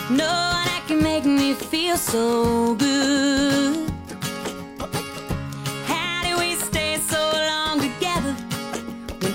No one that can make me feel so good. How do we stay so long together when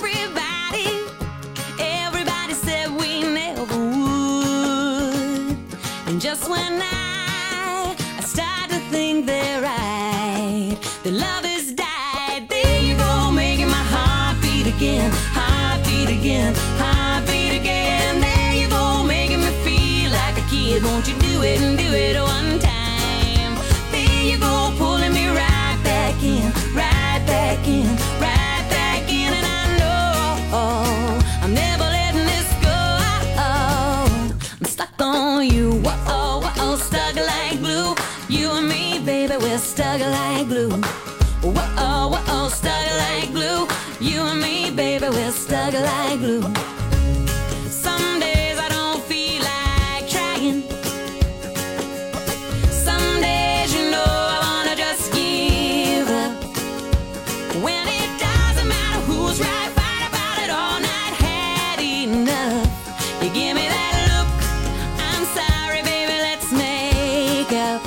everybody said we never would? And just when I start to think they're right, the love has died. There you go, making my heart beat again, heart beat again, heart beat again. There you go, making me feel like a kid. Won't you do it and do it one time? There you go, pulling me right back in, right back in, right back in. And I know I'm never letting this go. I'm stuck on you, whoa, whoa, stuck like glue. You and me, baby, we're stuck like glue. Whoa, whoa, stuck like glue. You and me, baby, we're stuck like glue. Some days I don't feel like trying. Some days, you know, I wanna just give up. When it doesn't matter who's right, fight about it all night. Had enough. You give me that look. I'm sorry, baby, let's make up.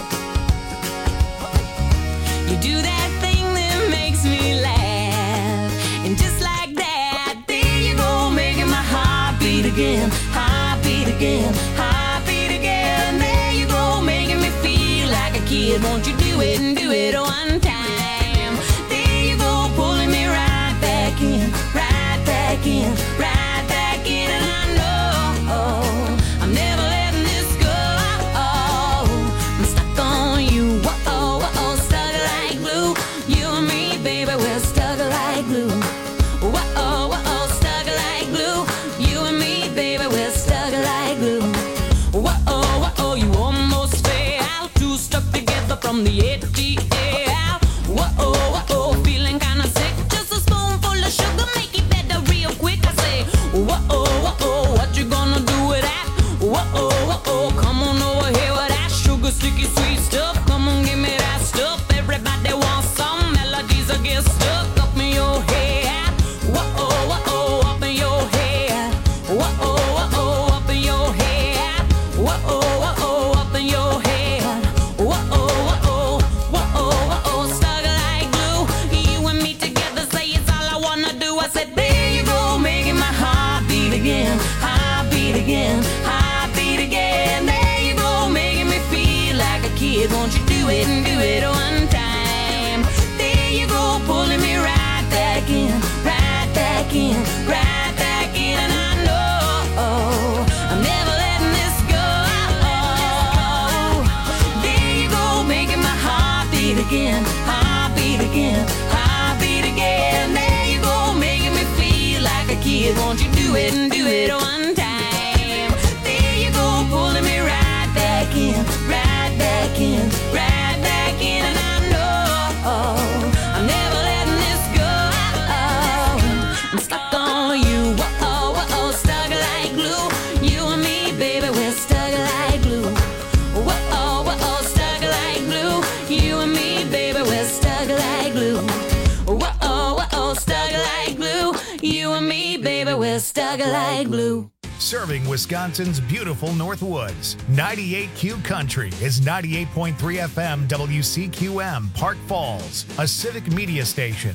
You do that thing that makes me laugh. And just like that, there you go, making my heart beat again, heart beat again, heart beat again. There you go, making me feel like a kid. Won't you do it and do it one time? There you go, pulling me right back in, right back in, right back in. And I know I'm never letting this go. I'm stuck on you, whoa, whoa, stuck like glue. You and me, baby, we're stuck like glue. Whoa, whoa, stuck like glue. You and me, baby, we're stuck like glue. Whoa, whoa, you almost fell. Two stuck together from the ATL. Whoa, whoa, feeling kinda sick. Just a spoonful of sugar, make it better real quick. I say, whoa, whoa, what you gonna do with that? Whoa, whoa, come on over here with that sugar, sticky, sweet stuff. Come on, give me that stuff. Everybody wants some melodies that get stuck up in your head. Whoa, whoa, up in your head. Whoa, whoa, up in your head. Whoa, whoa, up in your head. Whoa, whoa, whoa, stuck like glue. You and me together, say it's all I wanna do. I said, there you go, making my heart beat again, heart beat again, heart beat again. There you go, making me feel like a kid. Won't you do it and do it one time? There you go, pulling me right back in, right back in, right back in. And I know I'm never letting this go. There you go, making my heart beat again, heart beat again, heart beat again. There you go, making me feel like a kid. Won't you do it and do it one time? There you go, pulling me right back in, right back in, right back in. And I know I'm never letting this go. I'm stuck on you, whoa, whoa, stuck like glue. You and me, baby, we're stuck like glue. Whoa, whoa, stuck like glue. You and me, baby, we're stuck like glue. Whoa, whoa, stuck like glue. You and me, baby, we're stuck like glue. Serving Wisconsin's beautiful Northwoods. 98Q Country is 98.3 FM WCQM, Park Falls, a civic media station.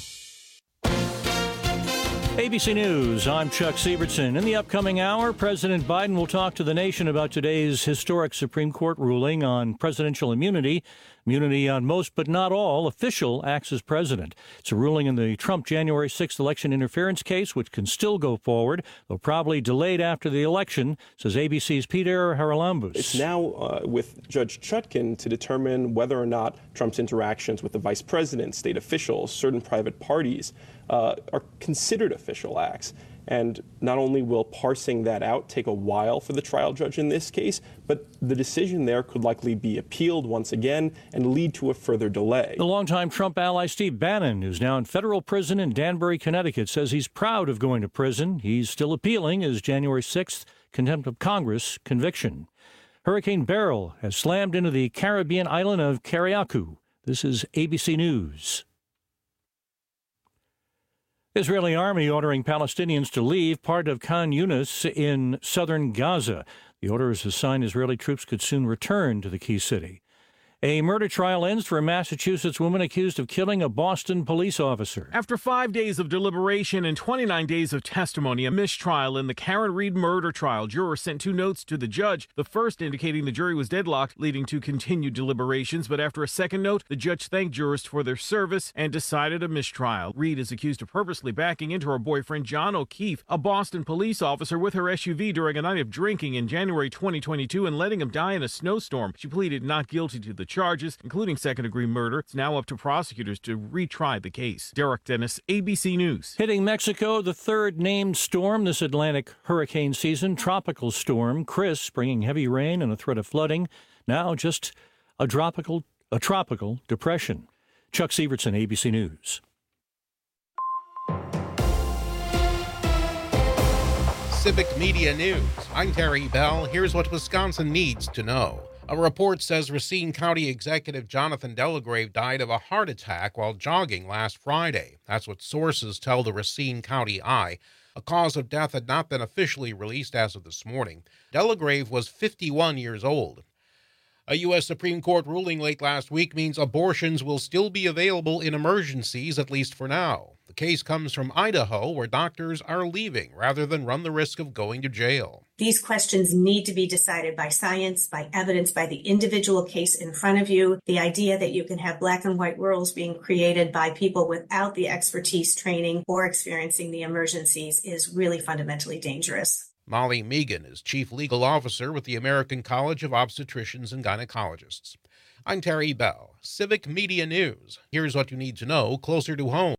ABC News, I'm Chuck Sievertson. In the upcoming hour, President Biden will talk to the nation about today's historic Supreme Court ruling on presidential immunity. Immunity on most but not all official acts as president. It's a ruling in the Trump January 6th election interference case, which can still go forward, though probably delayed after the election, says ABC's Peter Haralambous. It's now with Judge Chutkan to determine whether or not Trump's interactions with the vice president, state officials, certain private parties are considered official acts. And not only will parsing that out take a while for the trial judge in this case, but the decision there could likely be appealed once again and lead to a further delay. The longtime Trump ally Steve Bannon, who's now in federal prison in Danbury, Connecticut, says he's proud of going to prison. He's still appealing his January 6th contempt of Congress conviction. Hurricane Beryl has slammed into the Caribbean island of Carriacou. This is ABC News. Israeli army ordering Palestinians to leave part of Khan Yunis in southern Gaza. The The order is a sign Israeli troops could soon return to the key city. A murder trial ends for a Massachusetts woman accused of killing a Boston police officer. After 5 days of deliberation and 29 days of testimony, a mistrial in the Karen Reed murder trial. Jurors sent 2 notes to the judge, the first indicating the jury was deadlocked, leading to continued deliberations. But after a second note, the judge thanked jurors for their service and decided a mistrial. Reed is accused of purposely backing into her boyfriend, John O'Keefe, a Boston police officer, with her SUV during a night of drinking in January 2022 and letting him die in a snowstorm. She pleaded not guilty to the charges, including second-degree murder. It's now up to prosecutors to retry the case. Derek Dennis, ABC News. Hitting Mexico, the third named storm this Atlantic hurricane season, Tropical Storm Chris, bringing heavy rain and a threat of flooding. Now just a tropical depression. Chuck Sievertson, ABC News. Civic Media News. I'm Terry Bell. Here's what Wisconsin needs to know. A report says Racine County Executive Jonathan Delagrave died of a heart attack while jogging last Friday. That's what sources tell the Racine County Eye. A cause of death had not been officially released as of this morning. Delagrave was 51 years old. A U.S. Supreme Court ruling late last week means abortions will still be available in emergencies, at least for now. The case comes from Idaho, where doctors are leaving rather than run the risk of going to jail. These questions need to be decided by science, by evidence, by the individual case in front of you. The idea that you can have black and white rules being created by people without the expertise, training, or experiencing the emergencies is really fundamentally dangerous. Molly Megan is Chief Legal Officer with the American College of Obstetricians and Gynecologists. I'm Terry Bell, Civic Media News. Here's what you need to know closer to home.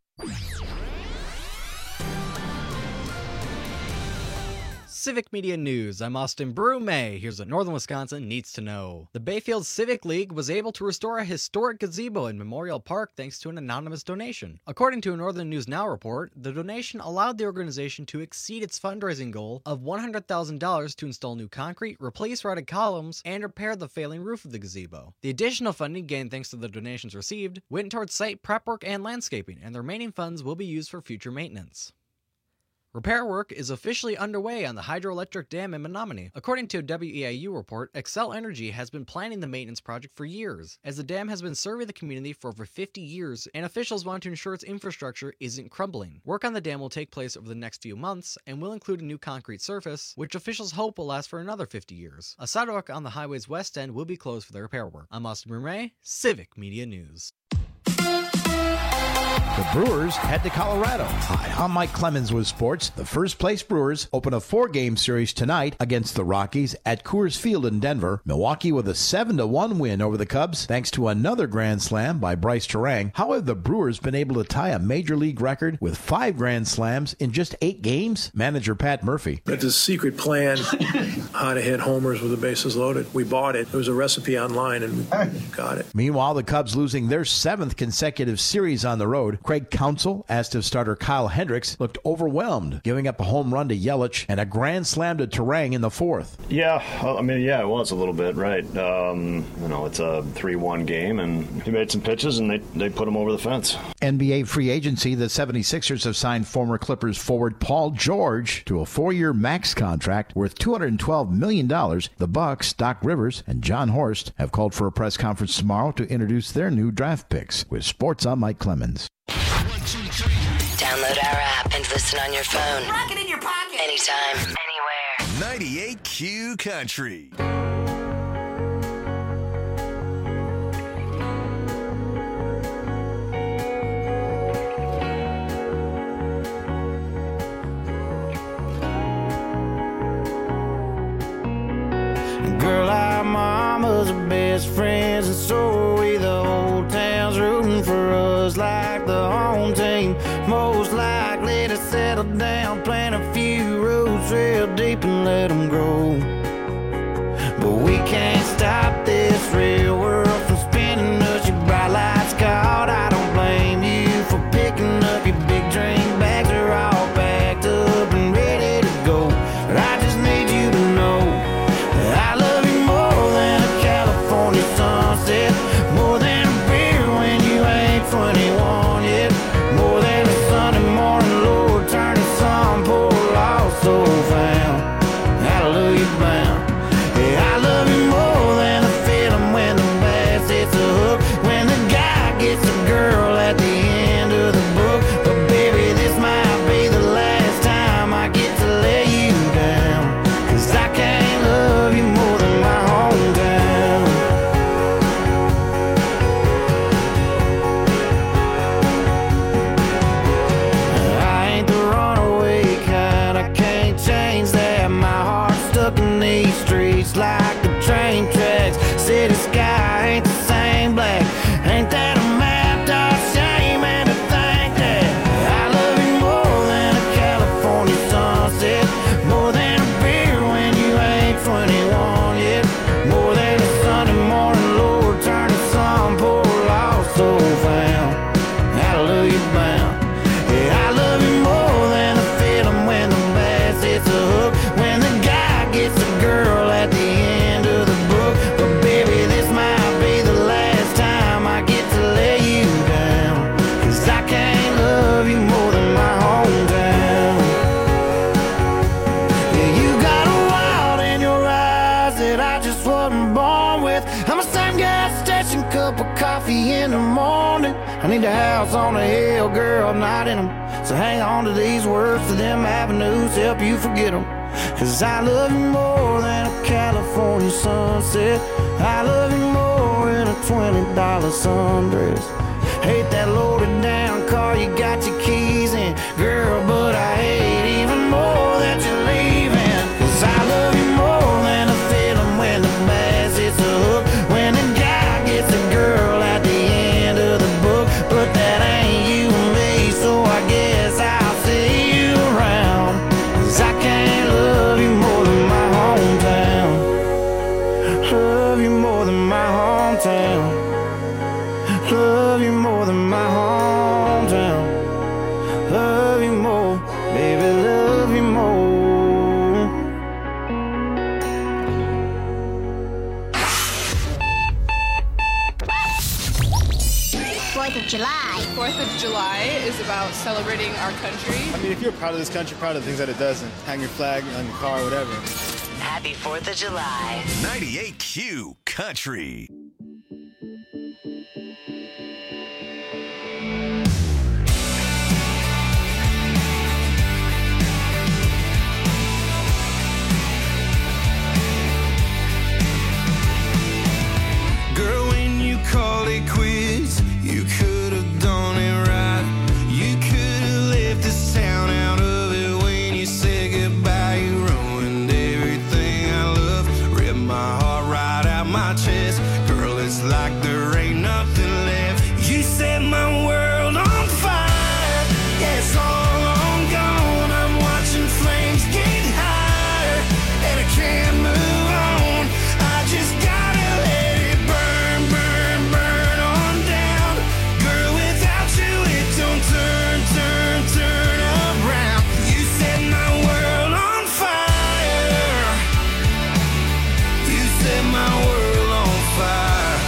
Civic Media News. I'm Austin Brume. Here's what Northern Wisconsin needs to know. The Bayfield Civic League was able to restore a historic gazebo in Memorial Park thanks to an anonymous donation. According to a Northern News Now report, the donation allowed the organization to exceed its fundraising goal of $100,000 to install new concrete, replace rotted columns, and repair the failing roof of the gazebo. The additional funding gained thanks to the donations received went towards site prep work and landscaping, and the remaining funds will be used for future maintenance. Repair work is officially underway on the hydroelectric dam in Menominee. According to a WEIU report, Xcel Energy has been planning the maintenance project for years, as the dam has been serving the community for over 50 years, and officials want to ensure its infrastructure isn't crumbling. Work on the dam will take place over the next few months, and will include a new concrete surface, which officials hope will last for another 50 years. A sidewalk on the highway's west end will be closed for the repair work. I'm Austin Brume, Civic Media News. The Brewers head to Colorado. Hi, I'm Mike Clemens with sports. The first place Brewers open a 4-game series tonight against the Rockies at Coors Field in Denver. Milwaukee with a 7-1 win over the Cubs thanks to another grand slam by Bryce Terang. How have the Brewers been able to tie a major league record with 5 grand slams in just 8 games? Manager Pat Murphy. It's a secret plan how to hit homers with the bases loaded. We bought it. There was a recipe online and we got it. Meanwhile, the Cubs losing their 7th consecutive series on the road. Craig Counsell, Aston starter Kyle Hendricks, looked overwhelmed, giving up a home run to Yelich and a grand slam to Terang in the 4th. Yeah, it was a little bit, right. It's a 3-1 game, and he made some pitches, and they put him over the fence. NBA free agency, the 76ers have signed former Clippers forward Paul George to a 4-year max contract worth $212 million. The Bucks, Doc Rivers, and John Horst have called for a press conference tomorrow to introduce their new draft picks. With sports, I'm Mike Clemens. Download our app and listen on your phone. Rock it in your pocket. Anytime, anywhere. 98Q Country. Girl, our mamas are best friends, and so are we. The whole town's rooting for us like the home team. Most likely to settle down, plant a few roots real deep and let them grow. But we can't stop this real world from spinning us. Your bright lights caught, I don't blame you for picking up your big drink bags. Are all packed up and ready to go. But I just need you to know that I love you more than a California sunset, more than a beer when you ain't 21 yet, more than a Sunday morning, Lord, turn the sun, poor lost soul found. Hallelujah. streets like the train tracks. City sky ain't the same black. Ain't that a map, dog? Shame and to think that I love you more than a California sunset, more than a beer when you ain't 21 yet, more than a Sunday morning Lord turning some poor lost soul found. Hallelujah bound. Yeah, I love you more than the feeling when the bass hits a hook, when the guy gets a girl at the end of the book. But baby, this might be the last time I get to lay you down, 'cause I can't love you more than my hometown. Yeah, you got a wild in your eyes that I just wasn't born with. I'm a same gas station, cup of coffee in the morning. I need a house on a hill, girl, not in them. So hang on to these words, to them avenues, help you forget them. 'Cause I love you more than a California sunset. I love you more than a $20 sundress. Hate that loaded down car you got your keys in, girl, but I hate even more that you're leaving. 'Cause I love you more than a feeling when the bass hits a hook, when the guy gets a girl at the end of the book. But that ain't you and me, so I guess I'll see you around. 'Cause I can't love you more than my hometown. Love you more than my hometown. Love you more than my hometown. Love you more, baby, love you more. 4th of July. 4th of July is about celebrating our country. I mean, if you're proud of this country, proud of the things that it does, and hang your flag on your car, whatever. Happy 4th of July. 98Q Country. Girl, when you called it quits, you could have done it right. You could have left this town out of it when you said goodbye. You ruined everything I love, ripped my heart right out my chest. Girl, it's like there ain't nothing left. You set my world on fire. Yeah, it's all on gone. I'm watching flames get higher, and I can't move on. I just gotta let it burn, burn, burn on down. Girl, without you it don't turn, turn, turn around. You set my world on fire. You set my world on fire.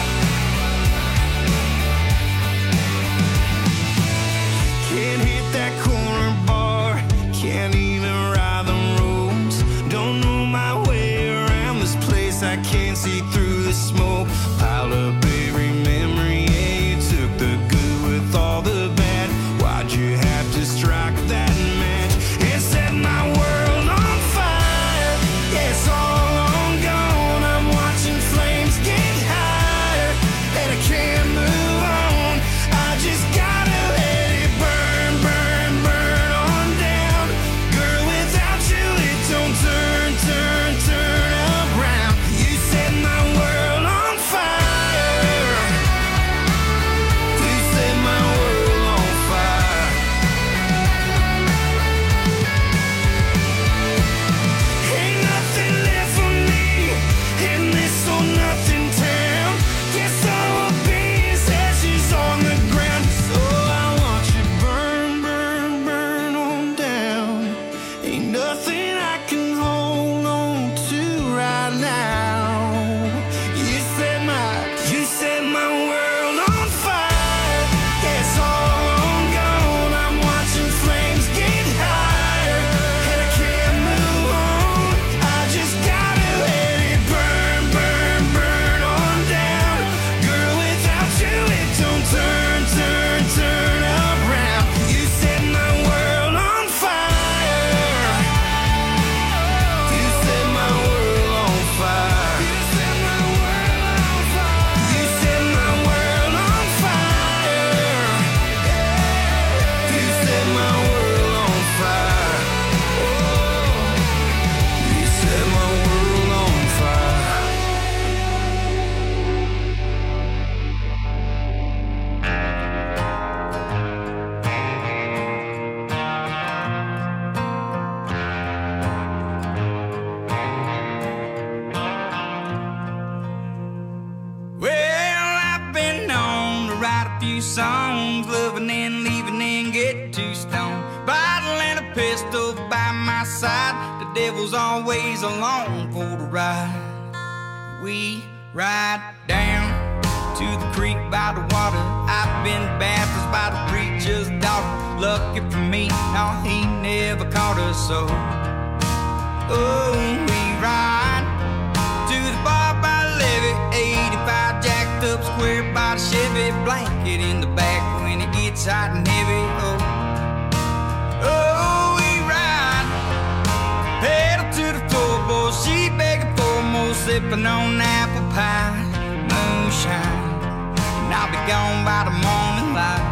Can't hit that corner bar, can't even ride the roads. Don't know my way around this place, I can't see through the smoke. Piled up every memory, yeah, you took the good with all the bad. Why'd you have to strike that match and set my world on fire? Yeah, it's all on gone. I'm watching flames get higher, and I can't move on. I just gotta let it burn, burn, burn on down. Girl, without you it don't turn, turn, turn around. You set my world on few songs, loving and leaving and get too stoned. Bottle and a pistol by my side, the devil's always along for the ride. We ride down to the creek by the water. I've been baptized by the preacher's daughter. Lucky for me, no, he never caught us so. Oh, we ride to the bar by the levee, 85 jacked up square by the Chevy, blanket in the back when it gets hot and heavy. Oh, we ride, pedal to the floorboard, she begging for more, sipping on apple pie, moonshine, and I'll be gone by the morning light.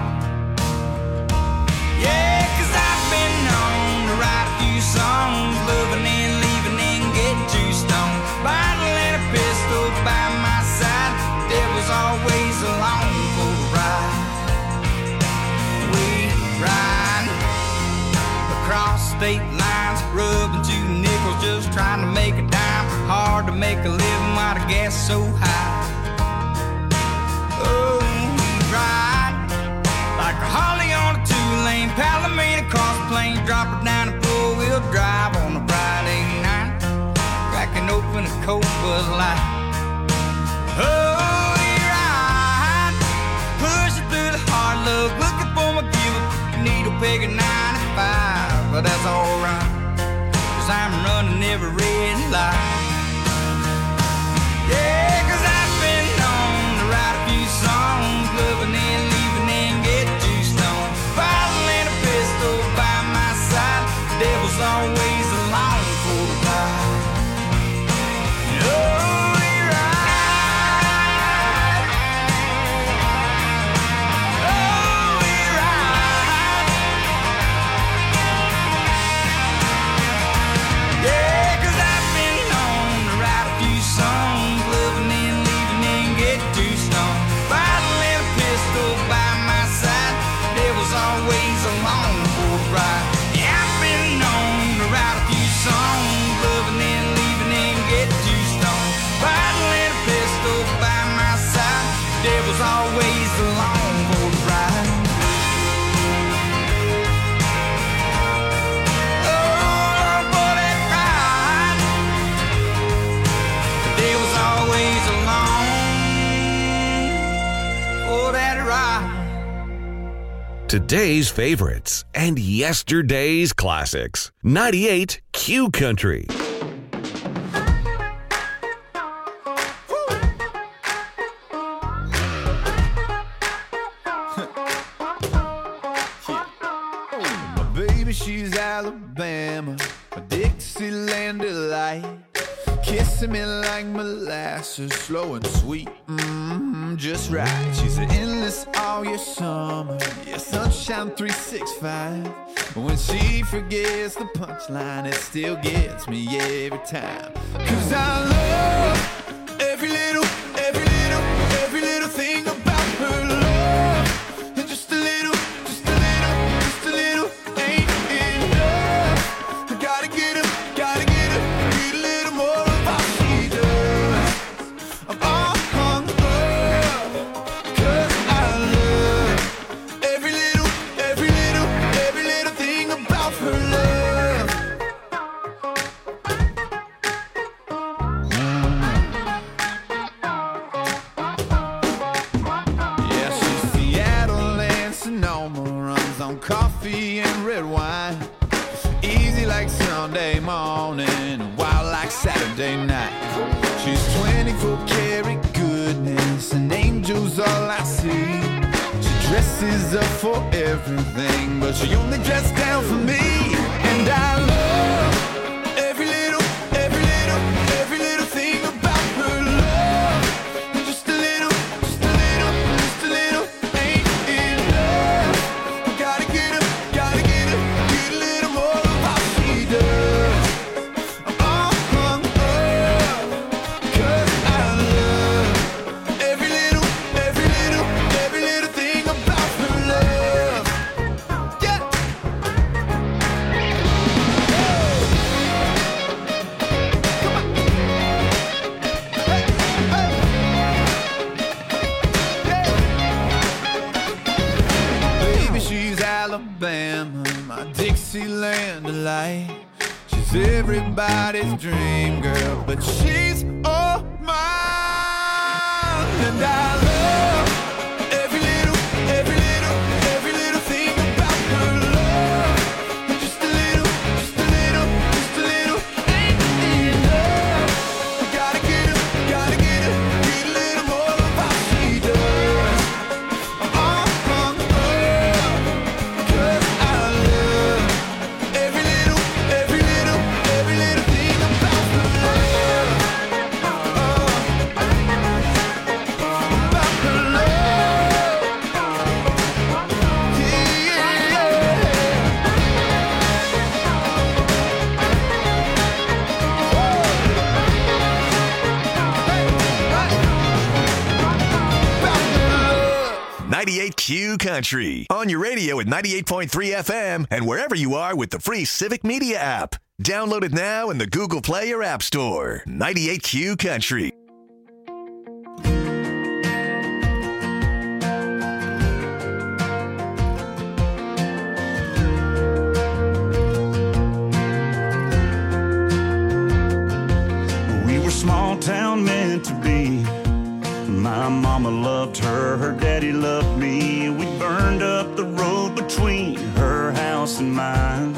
Yeah, 'cause I've been known to write a few songs, loving and leaving and get too stoned. Bottle and a pistol by my side, devil's always along for the ride. We ride across state lines, rubbing 2 nickels, just trying to make a dime. Hard to make a living while the gas is so high. Oh, we ride like a Harley on a 2-lane, Palomino cross plains, drop it down a 4-wheel drive on a Friday night, cracking open a cold Bud Light. Oh, we ride, pushing through the hard luck, looking for my giver, needle peg at 95, but that's alright, 'cause I'm running every red light. Yeah, 'cause I've been known to write a few songs, loving and leaving and get too stoned. Bottle and a pistol by my side, devil's always along for the ride. Oh, we ride. Oh, we ride. Yeah, 'cause I've been known to write a few songs, loving and leaving and get too stoned. Bottle and a pistol by my side, devil's always along for the ride. Yeah, I've been known to write a few songs, loving and leaving and get too stoned. Bottle and a pistol by my side, devil's always along for the ride. Oh, for that ride, the devil's always along for that ride. Today's favorites and yesterday's classics. 98 Q Country. My baby, she's Alabama, a Dixieland delight. Kissing me like molasses, slow and sweet, just right. She's an endless all year summer, yeah, sunshine 365. When she forgets the punchline, it still gets me every time. 'Cause I love every little thing about her love. And just a little ain't enough. I gotta get her, get a little more of how she does. I'm all hung up, 'cause I love every little thing about her love. Yeah, she's Seattle and Sonoma, runs on coffee and red wine. Easy like Sunday morning, wild like Saturday night. She's 24 karat goodness, and angels all I see. She dresses up for everything, but she only dressed down for me. And I love every little thing about her love. And just a little ain't enough. I gotta get her, get a little more of how she does. I'm all hung up, 'cause I love every little thing about her love. Yeah. She's everybody's dream girl, but she's all mine. And I love every little thing about her love. Just a little, ain't enough. Gotta get a little more of how she does. Cause I love every little thing about her love. About her love. Yeah. 98Q Country. On your radio at 98.3 FM and wherever you are with the free Civic Media app. Download it now in the Google Play or App Store. 98Q Country. We were small town meant to be. My mama loved her, her daddy loved me. We burned up the road between her house and mine.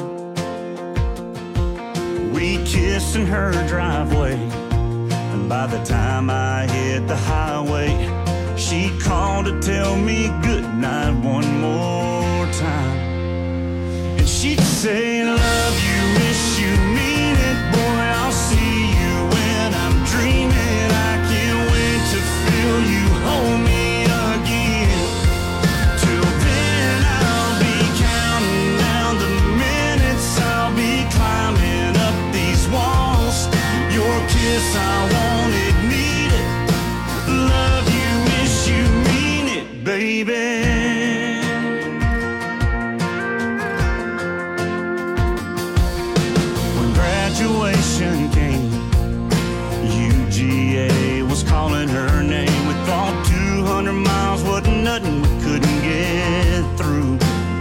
We kissed in her driveway, and by the time I hit the highway, she called to tell me goodnight one more time. And she'd say, love you, miss you, mean it, boy, I'll see you when I'm dreaming. I can't wait to feel you hold me again. Till then I'll be counting down the minutes, I'll be climbing up these walls. Your kiss, I want it, need it. Love you, miss you, mean it, baby. Graduation came, UGA was calling her name. We thought 200 miles wasn't nothing, we couldn't get through.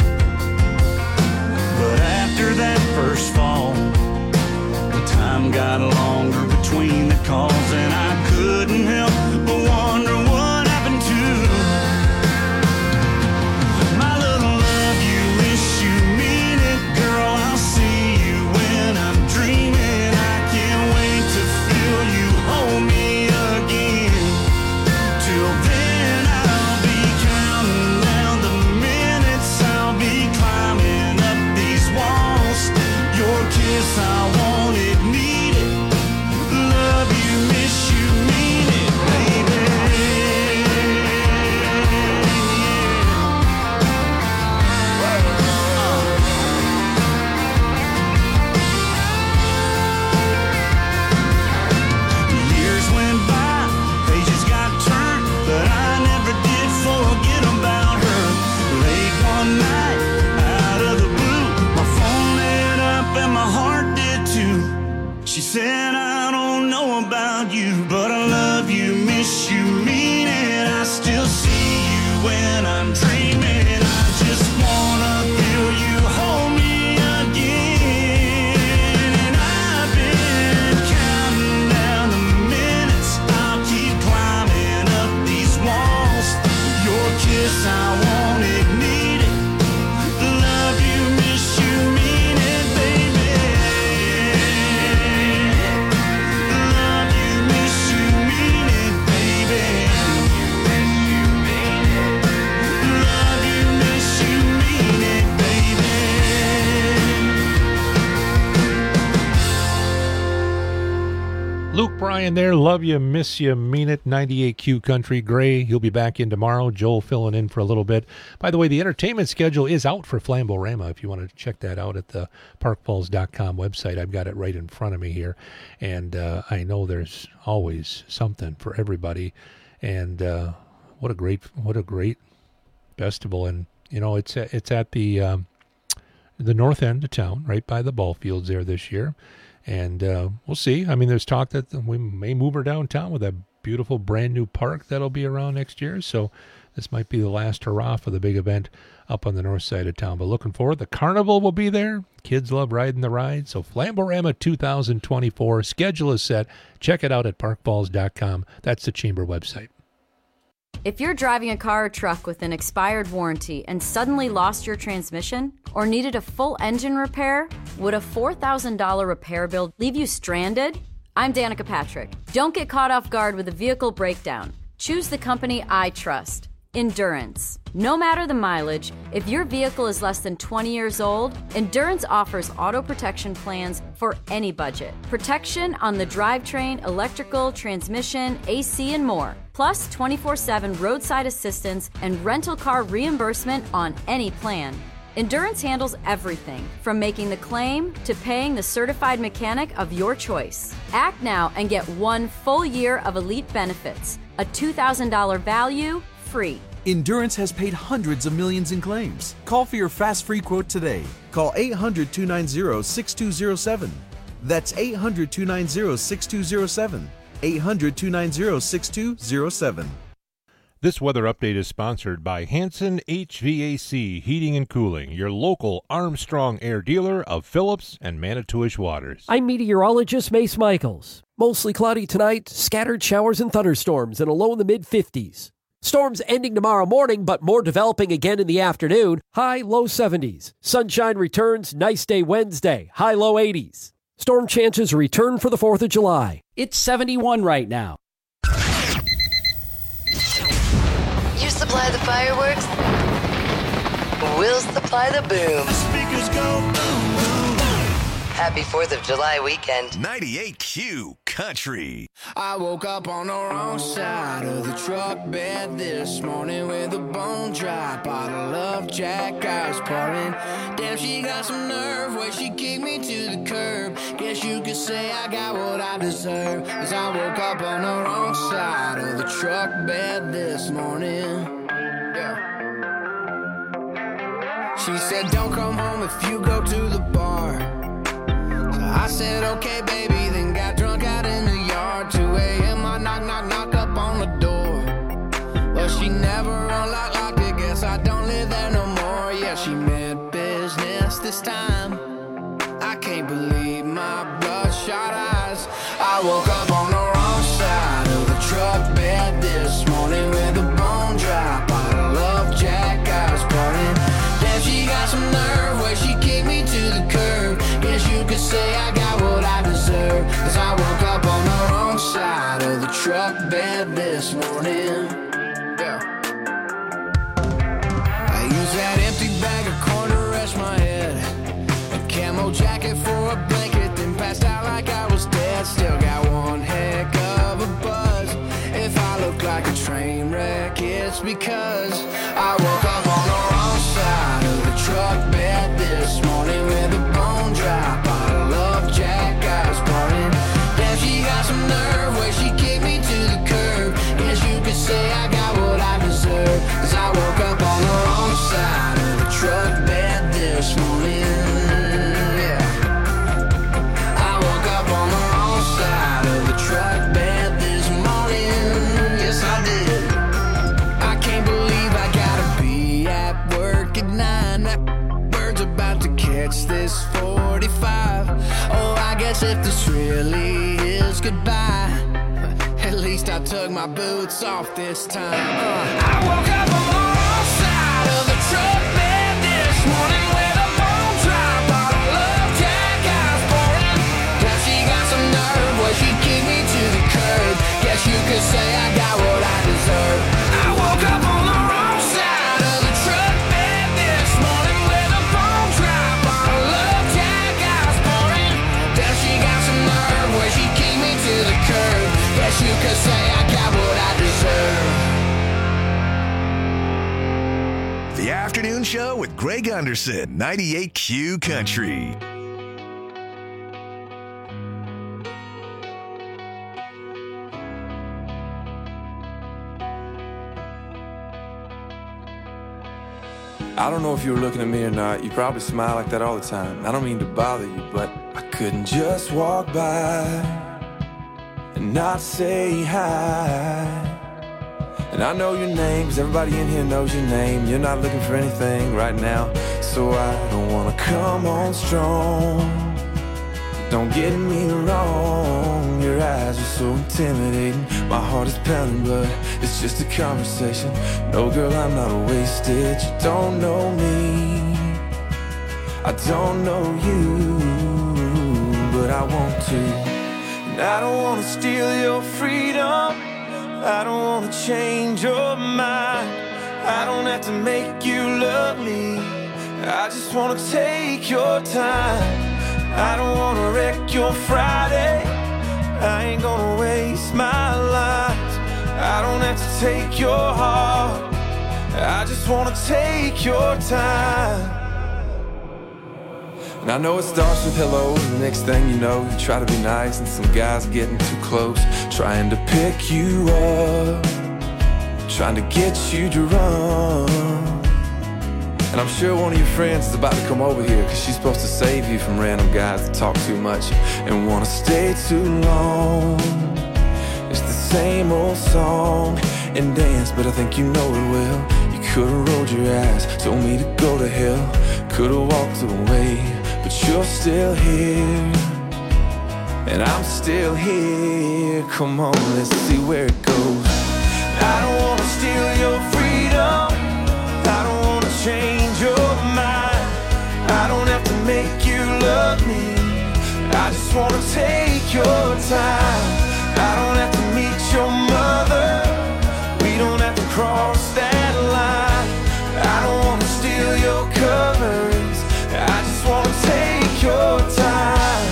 But after that first fall, the time got longer between the calls, and I couldn't help but wonder what happened to my little love you, wish you, mean it, girl, I'll see you when I'm dreaming. I can't wait to feel you hold me again. Till then I'll be counting down the minutes, I'll be climbing up these walls. Your kiss, I want it, need it. Love you, miss you, mean it, baby. Years went by, pages got turned, but I never did forget about her. Late one night, out of the blue, my phone lit up and my heart did too. She said, I don't know about you, but I love you, miss you, mean it. I still see you when I'm dreaming. I just wanna feel you hold me again. And I've been counting down the minutes, I'll keep climbing up these walls. Your kiss, I want it, need it. Love you, miss you, mean it, baby. Love you, miss you, mean it, baby. Love you, miss you, mean it, baby. Luke Bryan there. Love you, miss you, mean it. 98Q Country. Gray, he'll be back in tomorrow. Joel filling in for a little bit. By the way, the entertainment schedule is out for Flamborama if you want to check that out at the parkfalls.com website. I've got it right in front of me here. And I know there's always something for everybody. And what a great festival. And, you know, it's at the north end of town, right by the ball fields there this year. And we'll see. I mean, there's talk that we may move her downtown with a beautiful brand new park that'll be around next year. So This might be the last hurrah for the big event up on the north side of town. But looking forward, the carnival will be there. Kids love riding the ride. So Flamborama 2024, schedule is set. Check it out at parkballs.com. That's the Chamber website. If you're driving a car or truck with an expired warranty and suddenly lost your transmission or needed a full engine repair, would a $4,000 repair bill leave you stranded? I'm Danica Patrick. Don't get caught off guard with a vehicle breakdown. Choose the company I trust, Endurance. No matter the mileage, if your vehicle is less than 20 years old, Endurance offers auto protection plans for any budget. Protection on the drivetrain, electrical, transmission, AC, and more. Plus 24/7 roadside assistance and rental car reimbursement on any plan. Endurance handles everything from making the claim to paying the certified mechanic of your choice. Act now and get 1 full year of elite benefits, a $2,000 value, free. Endurance has paid hundreds of millions in claims. Call for your fast free quote today. Call 800-290-6207. That's 800-290-6207. 800-290-6207. This weather update is sponsored by Hanson HVAC Heating and Cooling, your local Armstrong Air dealer of Phillips and Manitowish waters. I'm meteorologist Mace Michaels. Mostly cloudy tonight, scattered showers and thunderstorms, and a low in the mid-50s. Storms ending tomorrow morning, but more developing again in the afternoon. High, low 70s. Sunshine returns, nice day Wednesday. High, low 80s. Storm chances return for the 4th of July. It's 71 right now. You supply the fireworks, we'll supply the boom. The speakers go boom, boom, boom. Happy 4th of July weekend. 98Q Country. I woke up on the wrong side of the truck bed this morning with a bone dry bottle of Jack I was pouring. Damn, she got some nerve where she kicked me to the curb. Guess you could say I got what I deserve, 'cause I woke up on the wrong side of the truck bed this morning. Yeah. She said don't come home if you go to the bar. So I said okay baby, then got drunk out in the yard. 2 a.m. I knock up on the door. Well, she never unlocked it, guess I don't live there no more. Yeah, she meant business this time. I can't believe my bloodshot eyes. I woke up on the wrong side of the truck bed this morning with a bone dry bottle of Jack I was pouring. Damn, she got some nerve where she kicked me to the curb. Guess you could say I got what I deserve, 'cause I woke up on the wrong side of the truck bed this morning. Yeah. I use that empty bag of corn to rest my head, a camo jacket for a blanket, then passed out like I was dead. Still got one heck of a buzz. If I look like a train wreck, it's because I woke up on the wrong side of the truck bed this morning with a bone dry bottle of Jack I was pouring. Damn, she got some nerve where she kicked me to the curb. Guess you could say I got what I deserve, 'cause I woke up on the wrong side of the truck bed this morning. Yeah. I woke up on the wrong side of the truck bed this morning. Yes, I did. I can't believe I gotta be at work at 9. That bird's about to catch this 45. Oh, I guess if this really is goodbye, at least I took my boots off this time. I woke up on the wrong side of the truck bed this morning with a bone dry bottle of Jack I was pouring. Now she got some nerve where she kicked me to the curb. Guess you could say I got what I deserve. I woke up on the wrong side of the truck bed this morning with a bone dry bottle of Jack I was pouring. Now she got some nerve where she kicked me to the curb. Guess you could say I got what I deserve. The Afternoon Show with Greg Anderson, 98Q Country. I don't know if you were looking at me or not. You probably smile like that all the time. I don't mean to bother you, but I couldn't just walk by and not say hi. And I know your name, 'cause everybody in here knows your name. You're not looking for anything right now, so I don't wanna come on strong. Don't get me wrong, your eyes are so intimidating. My heart is pounding, but it's just a conversation. No, girl, I'm not wasted. You don't know me, I don't know you, but I want to. And I don't wanna steal your freedom, I don't wanna change your mind. I don't have to make you love me, I just wanna take your time. I don't wanna wreck your Friday, I ain't gonna waste my life. I don't have to take your heart, I just wanna take your time. And I know it starts with hello, and the next thing you know, you try to be nice, and some guy's getting too close, trying to pick you up, trying to get you to run. And I'm sure one of your friends is about to come over here, 'cause she's supposed to save you from random guys that talk too much and wanna stay too long. It's the same old song and dance, but I think you know it well. You could've rolled your eyes, told me to go to hell, could've walked away, but you're still here, and I'm still here. Come on, let's see where it goes. I don't wanna steal your freedom, I don't wanna change your mind. I don't have to make you love me, I just wanna take your time. I don't have to meet your mother, we don't have to cross that line. I don't wanna steal your covers, I just wanna take your time.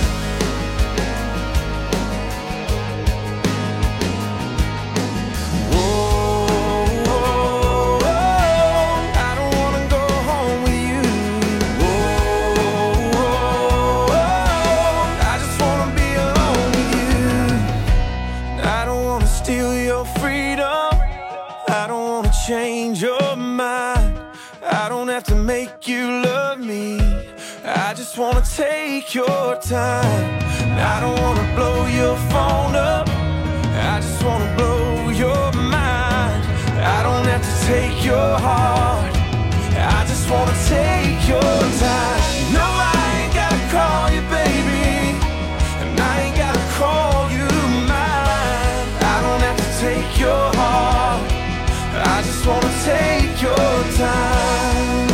Change your mind, I don't have to make you love me, I just wanna take your time. I don't wanna blow your phone up, I just wanna blow your mind. I don't have to take your heart, I just wanna take your time. No, I ain't gotta call you baby, and I ain't gotta call you mine. I don't have to take your heart, I just wanna take your time.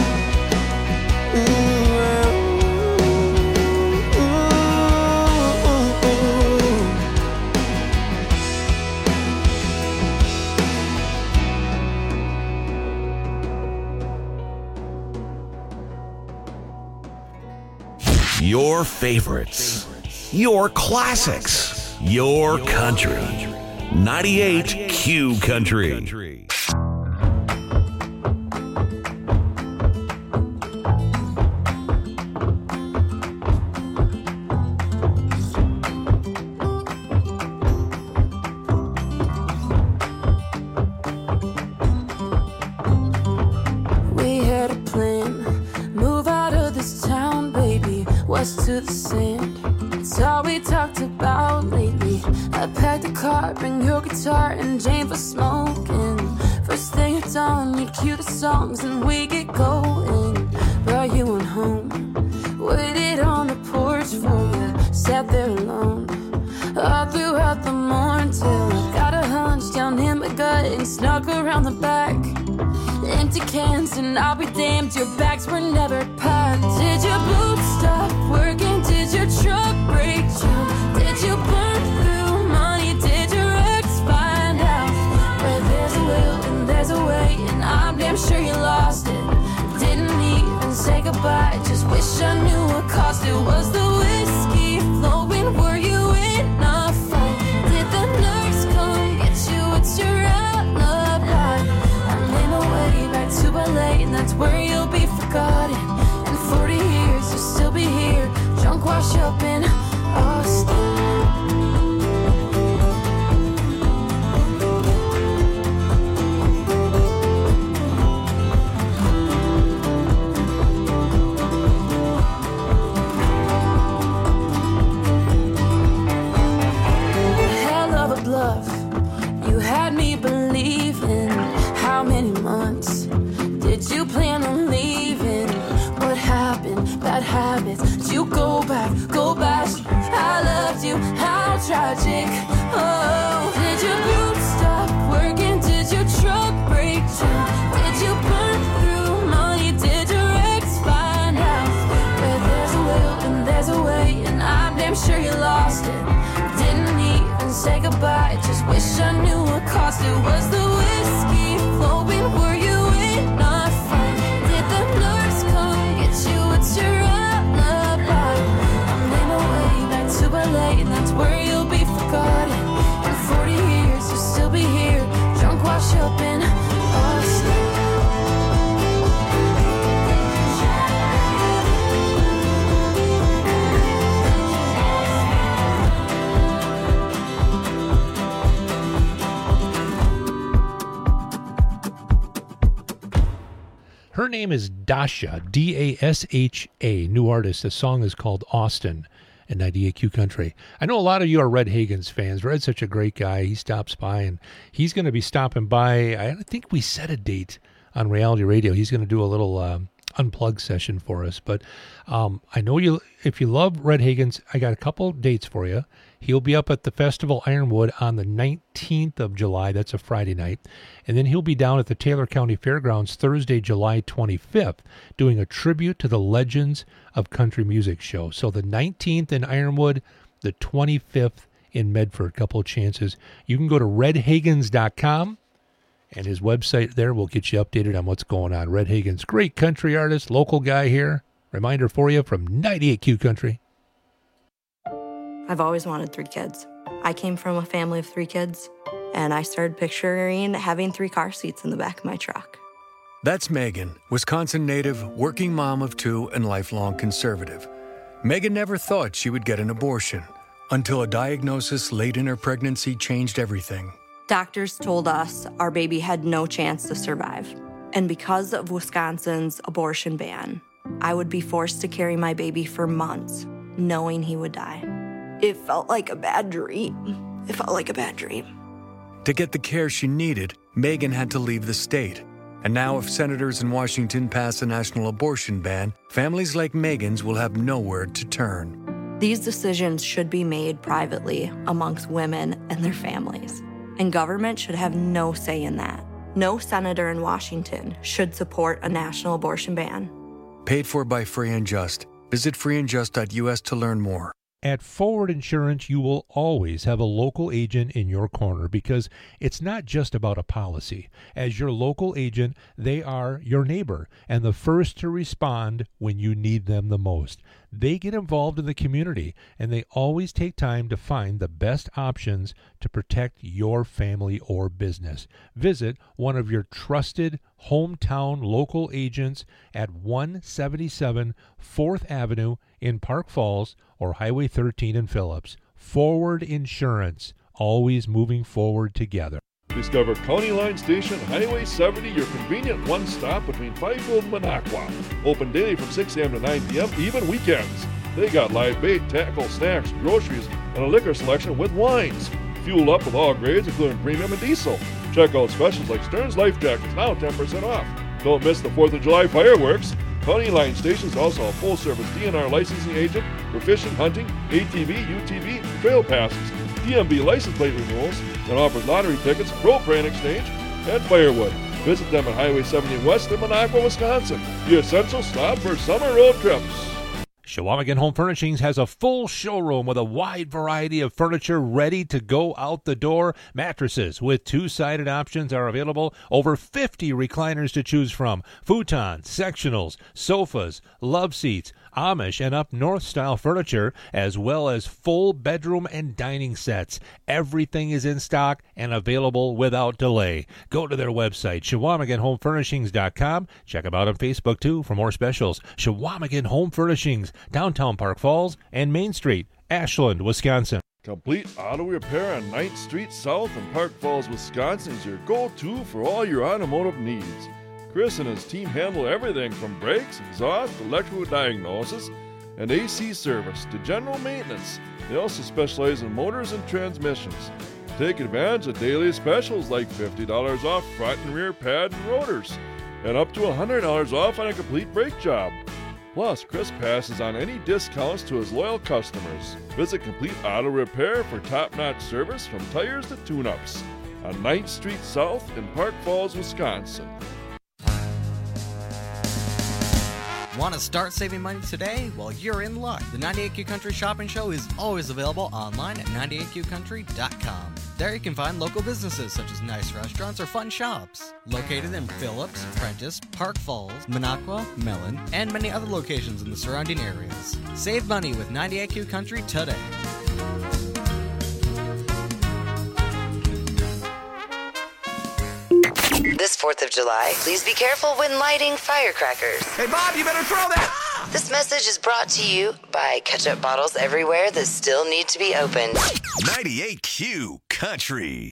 Your favorites, your classics, your country. 98 Q Country. To the sand, it's all we talked about lately. I packed a car, bring your guitar and Jane for smoking. First thing at dawn, you'd cue the songs and we get going. Brought you on home, waited on the porch for you, sat there alone all throughout the morning till I got a hunch down in my gut and snuck around the back. Empty cans and I'll be damned, your bags were never packed. Did your boots stop working? Did your truck break down? Did you burn through money? Did your ex find out? Where there's a will and there's a way, and I'm damn sure you lost it. Didn't even say goodbye, just wish I knew what cost it. Was the whiskey flowing? Were you in a fight? Did the nurse come get you? What's your alibi? I'm in a way back to LA, and that's where you'll be forgotten. In 40 years you'll still be here, drunk, wash up in Austin. Hell of a bluff, you had me believing logic. Oh, did your boots stop working? Did your truck break down? Did you burn through money? Did your ex find out? Where there's a will and there's a way, and I'm damn sure you lost it. Didn't even say goodbye, just wish I knew what cost it. Was the whiskey flowing? Were you in a fight? Did the nurse come get you? What's your alibi? I'm in a way back to LA, and that's where you'll be forgotten. In 40 years, you'll still be here, drunk, washed up in Austin. Her name is Dasha, D-A-S-H-A, new artist. The song is called Austin at 98Q Country. I know a lot of you are Red Higgins fans. Red's such a great guy. He stops by, and he's going to be stopping by. I think we set a date on Reality Radio. He's going to do a little unplugged session for us. But I know you. If you love Red Higgins, I got a couple dates for you. He'll be up at the Festival Ironwood on the 19th of July. That's a Friday night. And then he'll be down at the Taylor County Fairgrounds Thursday, July 25th, doing a tribute to the Legends of Country Music show. So the 19th in Ironwood, the 25th in Medford. A couple of chances. You can go to redhiggins.com, and his website there will get you updated on what's going on. Red Higgins, great country artist, local guy here. Reminder for you from 98Q Country. I've always wanted 3 kids. I came from a family of 3 kids, and I started picturing having 3 car seats in the back of my truck. That's Megan, Wisconsin native, working mom of 2, and lifelong conservative. Megan never thought she would get an abortion until a diagnosis late in her pregnancy changed everything. Doctors told us our baby had no chance to survive. And because of Wisconsin's abortion ban, I would be forced to carry my baby for months, knowing he would die. It felt like a bad dream. It felt like a bad dream. To get the care she needed, Megan had to leave the state. And now if senators in Washington pass a national abortion ban, families like Megan's will have nowhere to turn. These decisions should be made privately amongst women and their families. And government should have no say in that. No senator in Washington should support a national abortion ban. Paid for by Free and Just. Visit freeandjust.us to learn more. At Forward Insurance, you will always have a local agent in your corner because it's not just about a policy. As your local agent, they are your neighbor and the first to respond when you need them the most. They get involved in the community, and they always take time to find the best options to protect your family or business. Visit one of your trusted hometown local agents at 177 4th Avenue in Park Falls or Highway 13 in Phillips. Forward Insurance, always moving forward together. Discover County Line Station, Highway 70, your convenient one-stop between Fifield and Minocqua. Open daily from 6 a.m. to 9 p.m., even weekends. They got live bait, tackle, snacks, groceries, and a liquor selection with wines. Fuel up with all grades, including premium and diesel. Check out specials like Stearns Life Jackets, now 10% off. Don't miss the 4th of July fireworks. County Line Station is also a full-service DNR licensing agent for fishing, hunting, ATV, UTV, and trail passes, DMV license plate renewals, and offers lottery tickets, propane exchange, and firewood. Visit them at Highway 70 West in Minocqua, Wisconsin. The essential stop for summer road trips. Shawamigan Home Furnishings has a full showroom with a wide variety of furniture ready to go out the door. Mattresses with 2-sided options are available. Over 50 recliners to choose from. Futons, sectionals, sofas, love seats, Amish and up north style furniture, as well as full bedroom and dining sets. Everything is in stock and available without delay. Go to their website, ShawamiganHomeFurnishings.com. Check them out on Facebook too for more specials. Shawamigan Home Furnishings, downtown Park Falls and Main Street, Ashland, Wisconsin. Complete Auto Repair on 9th Street South in Park Falls, Wisconsin is your go-to for all your automotive needs. Chris and his team handle everything from brakes, exhaust, electrical diagnosis, and AC service to general maintenance. They also specialize in motors and transmissions. Take advantage of daily specials like $50 off front and rear pad and rotors, and up to $100 off on a complete brake job. Plus, Chris passes on any discounts to his loyal customers. Visit Complete Auto Repair for top-notch service from tires to tune-ups on 9th Street South in Park Falls, Wisconsin. Want to start saving money today? Well, you're in luck. The 98Q Country Shopping Show is always available online at 98QCountry.com. There you can find local businesses such as nice restaurants or fun shops. Located in Phillips, Prentice, Park Falls, Minocqua, Mellon, and many other locations in the surrounding areas. Save money with 98Q Country today. This 4th of July, please be careful when lighting firecrackers. Hey, Bob, you better throw that! This message is brought to you by ketchup bottles everywhere that still need to be opened. 98Q Country.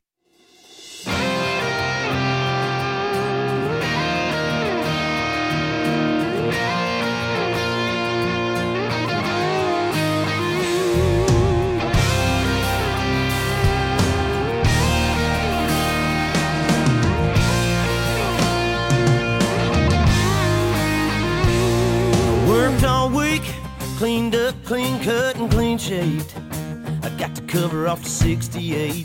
Worked all week, cleaned up, clean cut, and clean shaved. I got the cover off the 68.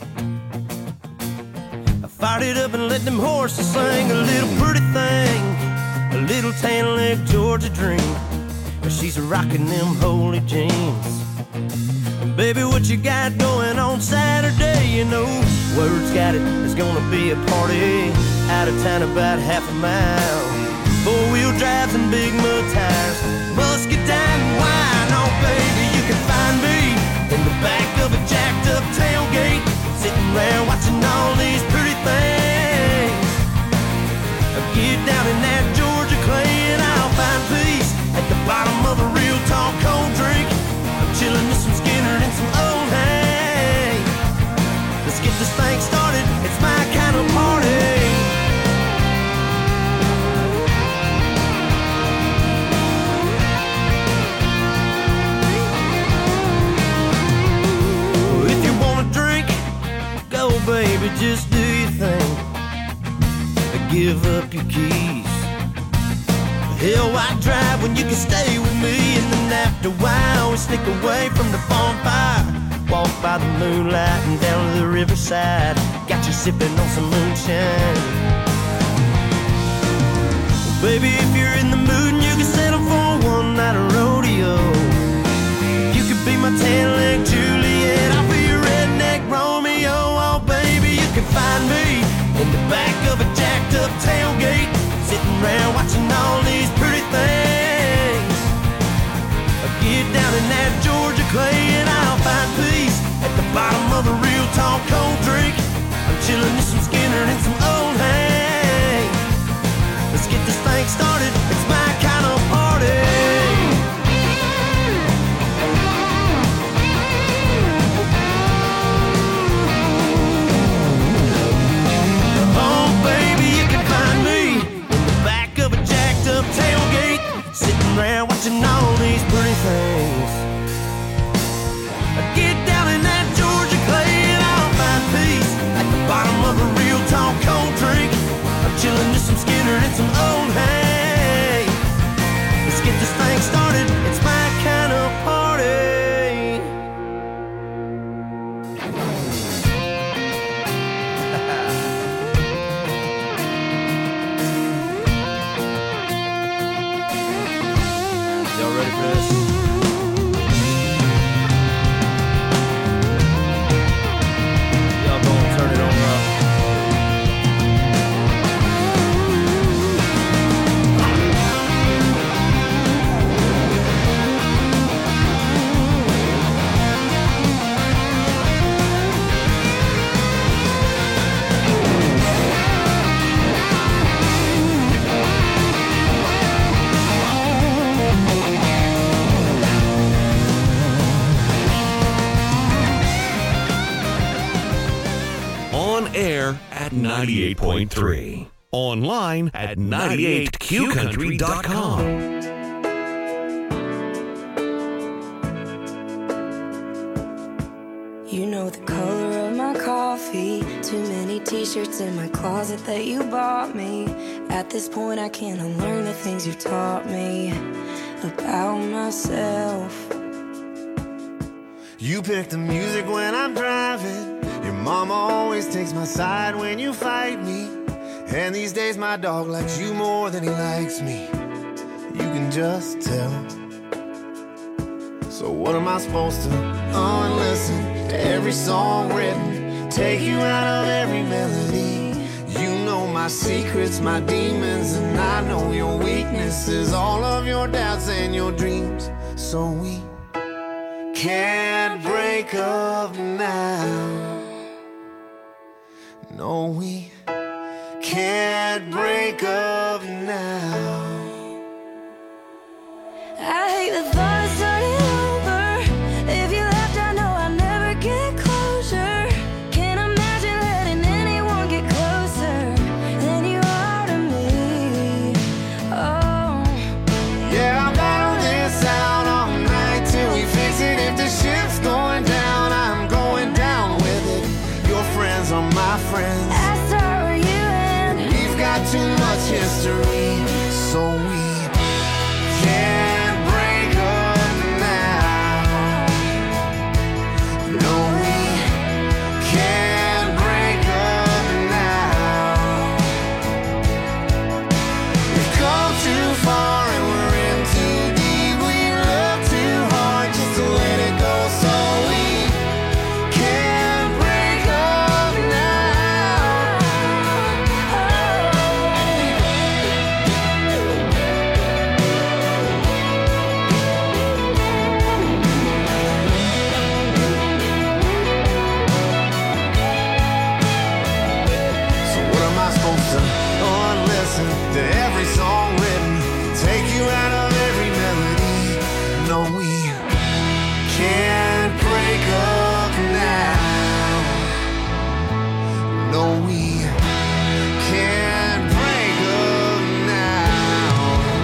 I fired it up and let them horses sing a little pretty thing, a little tan leg Georgia dream. She's rocking them holy jeans. And baby, what you got going on Saturday? You know, word's got it, there's gonna be a party out of town about half a mile. Four-wheel drives and big mud tires, muscadine and wine. Oh, baby, you can find me in the back of a jacked-up tailgate, sitting around watching all these pretty things. Get down in that Georgia clay and I'll find peace at the bottom of a real tall cold drink. I'm chilling with some Skinner and some Old Hay. Let's get this thing started, it's my kind of party. Baby, just do your thing. Give up your keys. Hell, why drive when you can stay with me? And then after a while, we sneak away from the bonfire, walk by the moonlight and down to the riverside. Got you sipping on some moonshine. Well, baby, if you're in the mood and you can settle for one night of rodeo, you could be my tan-leg Juliet, I'll be your redneck Romeo. Oh, baby, you can find me in the back of a jacked-up tailgate, sitting around watching all these pretty things. Get down in that Georgia clay and I'll find peace at the bottom of a real tall cold drink. I'm chilling with some Skinner and some Old Hay. Let's get this thing started, it's my kind of party. Tailgate, sitting around watching all these pretty things. Get down in that Georgia clay and I'll find peace at the bottom of a real tall cold drink. I'm chilling with some Skinner and some Old Hay. Let's get this thing started, it's my kind of party. Air at 98.3. Online at 98QCountry.com. You know the color of my coffee. Too many t-shirts in my closet that you bought me. At this point I can't unlearn the things you've taught me. about myself. You pick the music when I'm driving. Your mama always takes my side when you fight me. And these days my dog likes you more than he likes me. You can just tell. So what am I supposed to listen to every song written, take you out of every melody? You know my secrets, my demons, and I know your weaknesses, all of your doubts and your dreams. So we can't break up now. No, we can't break up now. I hate the thought of starting over. If you left, I know I'll never get closure. Can't imagine letting anyone get closer than you are to me. Oh, yeah, I'll battle this out all night till we fix it. If the ship's going down, I'm going down with it. Your friends are my friends. I start where you end. We've got too much history, so we can't break up now. No, we can't break up now. We've come too far and we're in too deep. We look too hard just to let it go, so we can't break up now. So what am I supposed to listen to every song written, take you out of every melody? No, we can't break up now. No, we can't break up now.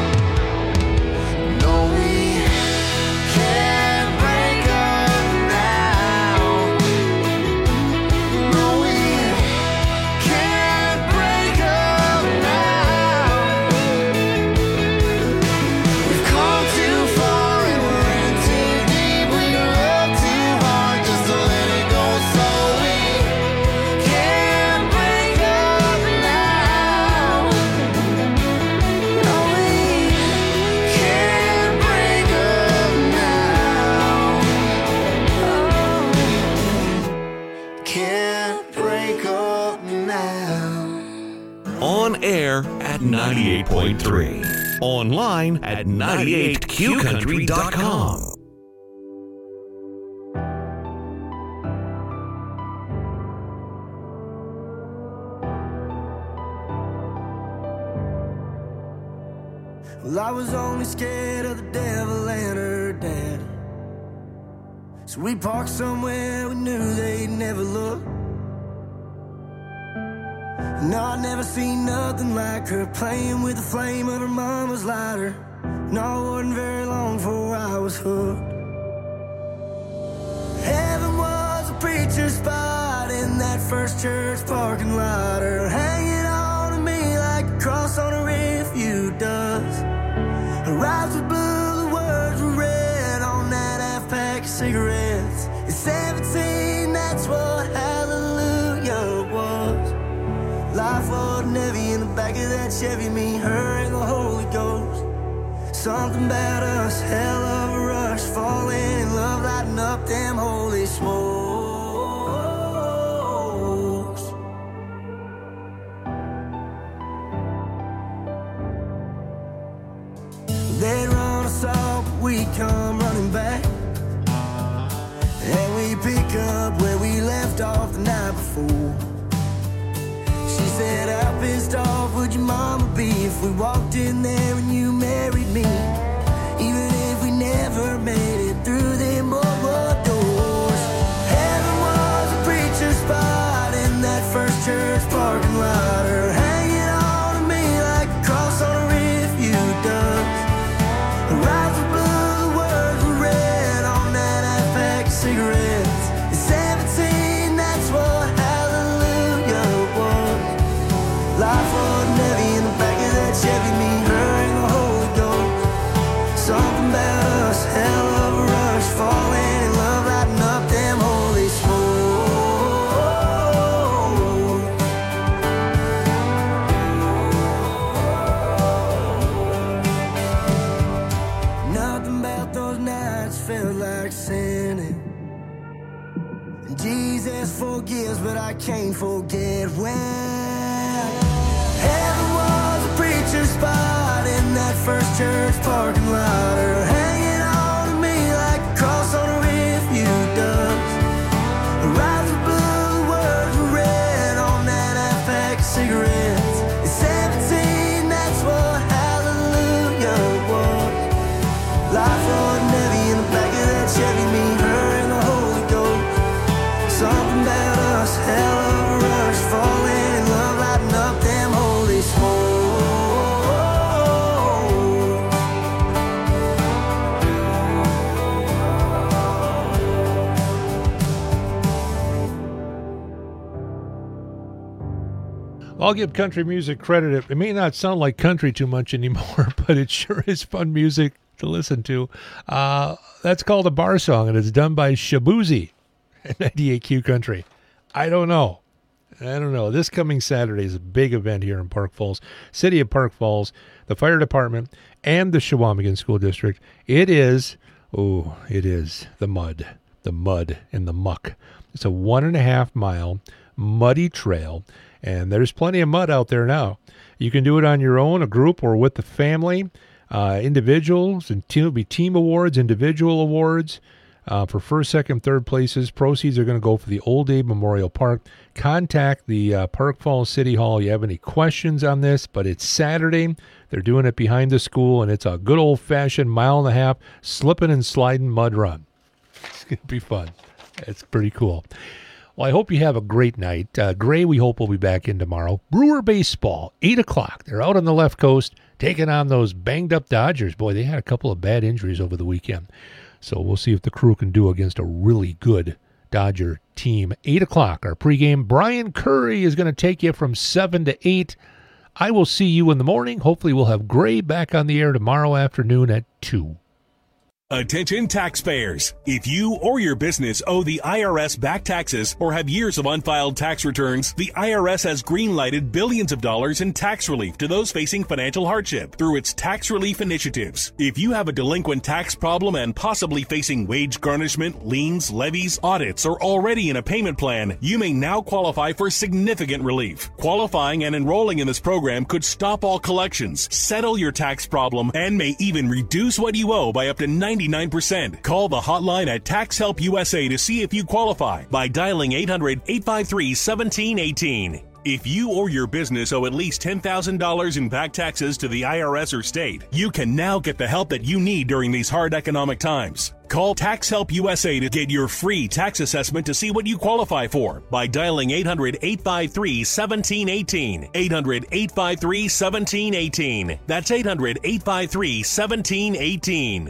No, we can't break up now. No, we can't break up now. We've come too far and we're in too deep. We look too hard just to let it go, so we can't break up now. No, we can't break up now. Can't break up now. On air at 98.3. Online at 98qcountry.com. Well, I was only scared of the devil and her dad. So we parked somewhere we knew they'd never look. No, I'd never seen nothing like her, playing with the flame of her mama's lighter. No, it wasn't very long before I was hooked. Heaven was a preacher's spot in that first church parking lot, her hanging on to me like a cross on a refuge does. Her eyes were blue, the words were red on that half-pack of cigarettes. At 17, that's what hallelujah was. Life wasn't heavy in the back of that Chevy, me, her, and the Holy Ghost. Something about us, hell of a rush, falling in love, lighting up them holy smokes. They'd run us off, but we'd come running back. And we pick up where we left off the night before. She said, how pissed off would your mama be if we walked in there and you married me? Even if we never made it through them boardwalk doors. Heaven was a preacher's spot in that first church parking lot, her hanging on to me like a cross on a refuge does. Her eyes were blue, the words were red on that half-pack of cigarettes. At 17, that's what hallelujah was. Life wasn't heavy in the back of that Chevy, me, her, and the Holy Ghost. Something Jesus forgives, but I can't forget when heaven was a preacher's spot in that first church parking lot, or hanging on to me like a cross on a refuge does. The rise of blue words were red on that FX cigarettes. At 17, that's what hallelujah was. Life wasn't heavy in the back of that Chevy, me, her, and the Holy Ghost. Something about us, hell of a rush, falling in love, lighting up them holy smokes. I'll give country music credit. It may not sound like country too much anymore, but it sure is fun music to listen to. That's called a bar song, and it's done by Shabuzi at 98Q Country. I don't know. This coming Saturday is a big event here in Park Falls. City of Park Falls, the fire department, and the Shawamigan School District. It is the mud and the muck. It's a 1.5 mile muddy trail, and there's plenty of mud out there now. You can do it on your own, a group, or with the family. Individuals, and it'll be team awards, individual awards for first, second, third places. Proceeds are going to go for the Old Abe Memorial Park. Contact the Park Falls City Hall if you have any questions on this, but it's Saturday. They're doing it behind the school, and it's a good old-fashioned 1.5 mile slipping and sliding mud run. It's going to be fun. It's pretty cool. Well, I hope you have a great night. Gray, we hope, will be back in tomorrow. Brewer Baseball, 8 o'clock. They're out on the left coast taking on those banged-up Dodgers. Boy, they had a couple of bad injuries over the weekend. So we'll see if the crew can do against a really good Dodger team. 8 o'clock, our pregame. Brian Curry is going to take you from 7 to 8. I will see you in the morning. Hopefully we'll have Gray back on the air tomorrow afternoon at 2. Attention taxpayers. If you or your business owe the IRS back taxes or have years of unfiled tax returns, the IRS has green-lighted billions of dollars in tax relief to those facing financial hardship through its tax relief initiatives. If you have a delinquent tax problem and possibly facing wage garnishment, liens, levies, audits, or already in a payment plan, you may now qualify for significant relief. Qualifying and enrolling in this program could stop all collections, settle your tax problem, and may even reduce what you owe by up to 99%. Call the hotline at Tax Help USA to see if you qualify by dialing 800-853-1718. If you or your business owe at least $10,000 in back taxes to the IRS or state, you can now get the help that you need during these hard economic times. Call Tax Help USA to get your free tax assessment to see what you qualify for by dialing 800-853-1718. 800-853-1718. That's 800-853-1718.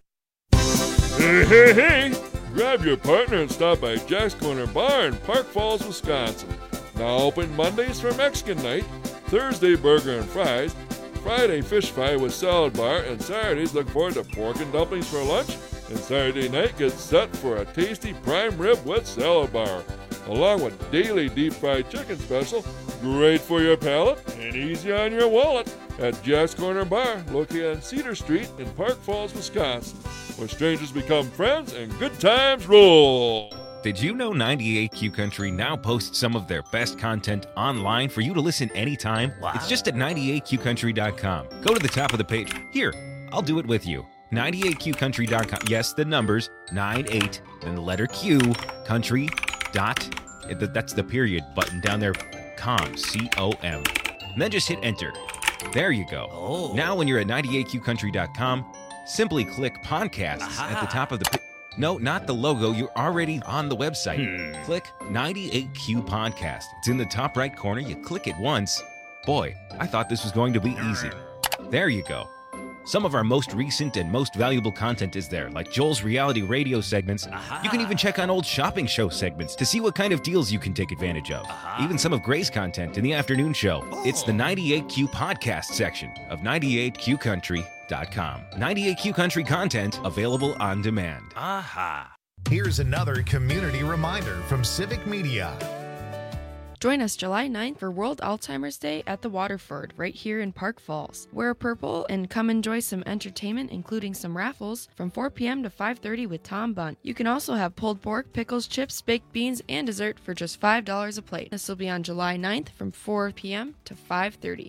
Hey! Grab your partner and stop by Jack's Corner Bar in Park Falls, Wisconsin. Now open Mondays for Mexican night, Thursday burger and fries, Friday fish fry with salad bar, and Saturdays look forward to pork and dumplings for lunch, and Saturday night gets set for a tasty prime rib with salad bar, along with daily deep fried chicken special, great for your palate and easy on your wallet, at Jack's Corner Bar, located on Cedar Street in Park Falls, Wisconsin, where strangers become friends and good times roll. Did you know 98Q Country now posts some of their best content online for you to listen anytime? Wow. It's just at 98qcountry.com. Go to the top of the page. Here, I'll do it with you. 98qcountry.com. Yes, the numbers, 98, then the letter Q, country, dot, that's the period button down there, com, C-O-M. And then just hit enter. There you go. Oh. Now when you're at 98qcountry.com, simply click podcasts at the top of the No, not the logo. You're already on the website. Click 98Q Podcast. It's in the top right corner. You click it once. Boy, I thought this was going to be easy. There you go. Some of our most recent and most valuable content is there, like Joel's reality radio segments. You can even check on old shopping show segments to see what kind of deals you can take advantage of. Even some of Gray's content in the afternoon show. It's the 98Q Podcast section of 98qcountry.com. 98Q Country content available on demand. Here's another community reminder from Civic Media. Join us July 9th for World Alzheimer's Day at the Waterford, right here in Park Falls. Wear purple and come enjoy some entertainment, including some raffles, from 4 p.m. to 5:30 with Tom Bunt. You can also have pulled pork, pickles, chips, baked beans, and dessert for just $5 a plate. This will be on July 9th from 4 p.m. to 5:30.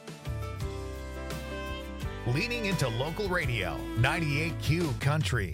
Leaning into local radio, 98Q Country.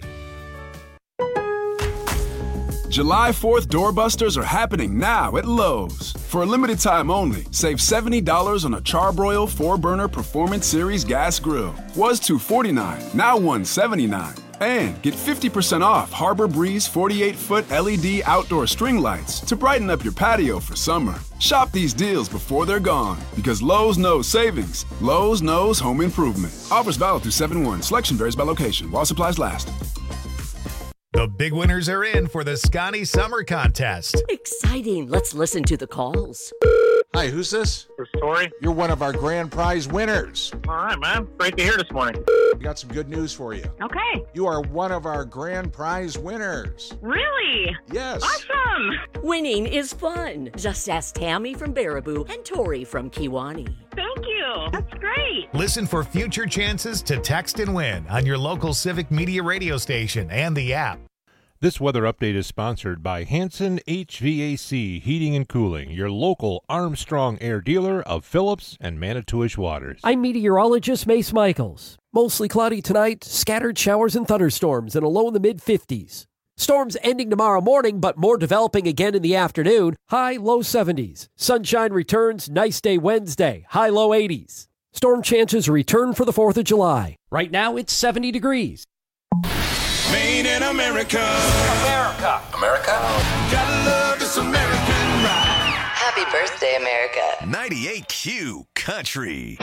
July 4th doorbusters are happening now at Lowe's. For a limited time only, save $70 on a Charbroil 4-burner Performance Series gas grill. Was $249, now $179. And get 50% off Harbor Breeze 48-foot LED outdoor string lights to brighten up your patio for summer. Shop these deals before they're gone, because Lowe's knows savings. Lowe's knows home improvement. Offers valid through 7/1. Selection varies by location while supplies last. The big winners are in for the Scotty Summer Contest. Exciting. Let's listen to the calls. Hi, who's this? This is Tori. You're one of our grand prize winners. All right, man. Great to hear this morning. We got some good news for you. Okay. You are one of our grand prize winners. Really? Yes. Awesome. Winning is fun. Just ask Tammy from Baraboo and Tori from Kiwani. Thank you. That's great. Listen for future chances to text and win on your local Civic Media radio station and the app. This weather update is sponsored by Hanson HVAC Heating and Cooling, your local Armstrong Air dealer of Phillips and Manitowish Waters. I'm meteorologist Mace Michaels. Mostly cloudy tonight, scattered showers and thunderstorms, and a low in the mid-50s. Storms ending tomorrow morning, but more developing again in the afternoon. High, low 70s. Sunshine returns, nice day Wednesday. High, low 80s. Storm chances return for the 4th of July. Right now, it's 70 degrees. Made in America. America. America. Gotta love this American ride. Happy birthday, America. 98Q Country.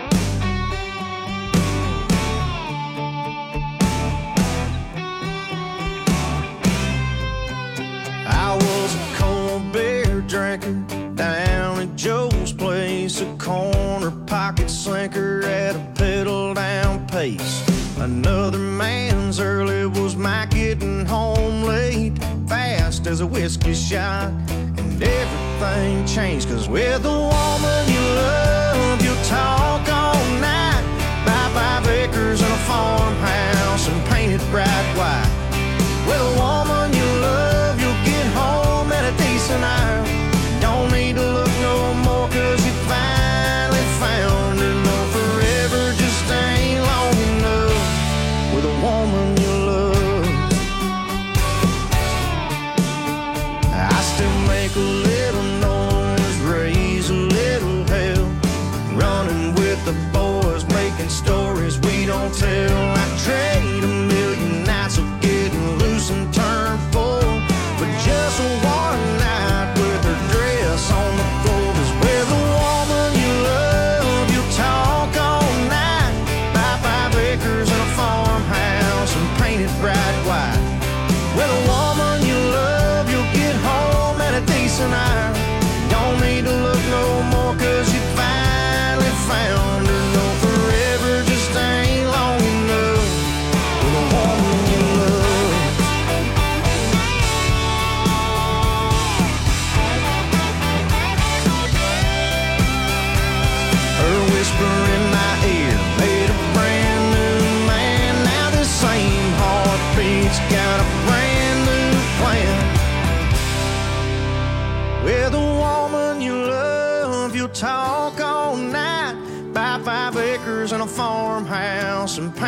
I was a cold beer drinker down at Joe's place, a corner pocket slinker at a pedal down pace. Another man's early was my getting home late, fast as a whiskey shot, and everything changed, 'cause with the woman you love, you'll talk all night, buy 5 acres and a farmhouse and paint it bright white. With a woman you love, you'll get home at a decent hour, don't need to look no more, 'cause you finally found her. No, forever just ain't long enough with a woman you love. I still make a little noise, raise a little hell, running with the boys, making stories we don't tell. I trade a million nights of getting loose and turn full, but just one night with her dress on the floor. 'Cause with a woman you love, you'll talk all night, buy 5 acres and a farmhouse and paint it bright white. With a woman you love, you'll get home at a decent hour, don't need to look no more, 'cause you finally found her. No, forever just ain't long enough with a woman you love. Her whisper in my ear made a brand new man. Now the same heartbeat's got a brand new plan. With a woman you love, you'll talk all night, buy 5 acres and a farmhouse and paint